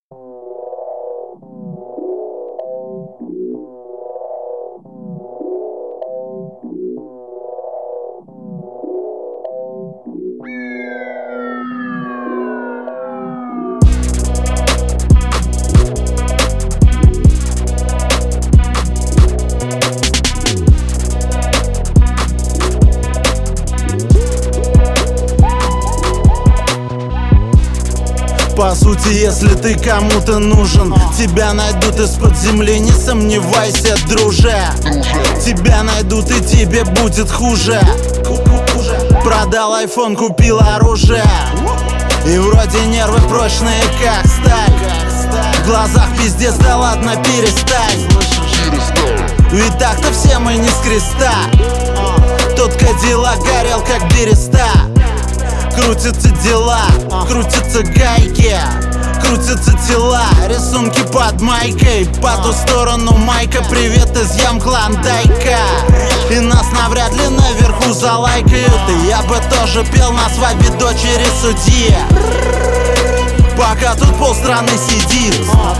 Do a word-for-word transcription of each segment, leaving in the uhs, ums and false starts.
По сути, если ты кому-то нужен, тебя найдут из-под земли, не сомневайся, друже. Тебя найдут и тебе будет хуже. Продал айфон, купил оружие, и вроде нервы прочные, как сталь. В глазах пиздец, да ладно, перестань. Ведь так-то все мы не с креста. Тот Кадиллак горел, как береста. Крутятся дела, крутятся гайки, крутятся тела, рисунки под майкой. По ту сторону майка, привет из ям Клондайка. И нас навряд ли наверху залайкают. И я бы тоже пел на свадьбе дочери судьи, пока тут полстраны сидит.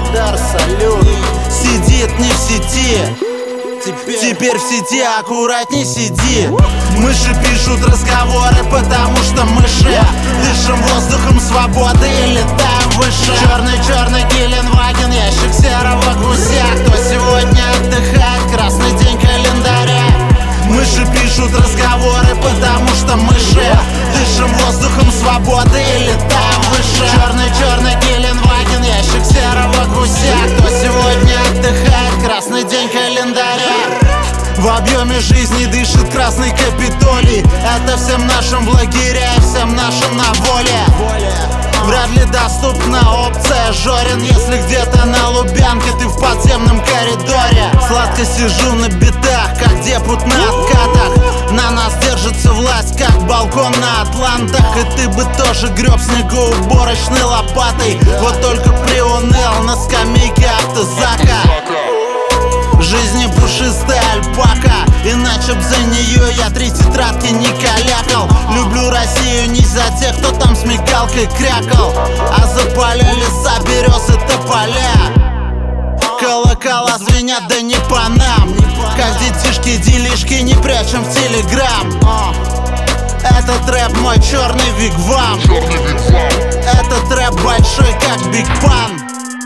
Сидит не в сети. Теперь в сети аккуратней сиди. Мыши пишут разговоры, потому что мыши. Дышим воздухом свободы и летаем выше. Черный-черный Геленваген, ящик серого гуся. Кто сегодня отдыхает, красный день календаря. Мыши пишут разговоры, потому что мыши. Дышим воздухом свободы и летаем выше. Черный-черный Геленваген, ящик серого гуся. Кто сегодня отдыхает, красный день календаря. В объеме жизни дышит красный Капитолий. Это всем нашим в лагере, всем нашим на воле. Вряд ли доступна опция Жорин, если где-то на Лубянке ты в подземном коридоре. Сладко сижу на битах, как депут на откатах. На нас держится власть, как балкон на Атлантах. И ты бы тоже греб снегоуборочной лопатой. Вот только приуныл на скамейке автозака. Жизни пушистая альпака, иначе б за нее я три тетрадки не калякал. Люблю Россию не за тех, кто там с мигалкой крякал, а за поля, леса, березы, тополя. Колокола звенят, да не по нам. Как детишки делишки не прячем в телеграм. Этот рэп мой черный вигвам. Этот рэп большой, как Биг Пан.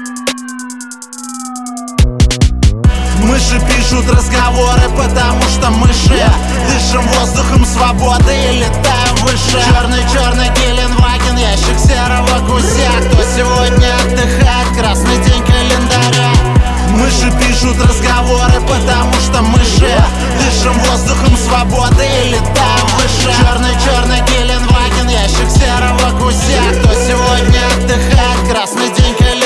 Мыши пишут разговоры, потому что мыши. Дышим воздухом свободы и летаем выше. Черный-черный Геленваген, ящик серого гуся. Кто сегодня отдыхает, красный день календаря. Мыши пишут разговоры, потому что мыши. Дышим воздухом свободы и летаем выше. Черный-черный Геленваген, ящик серого гуся. Кто сегодня отдыхает, красный день календаря.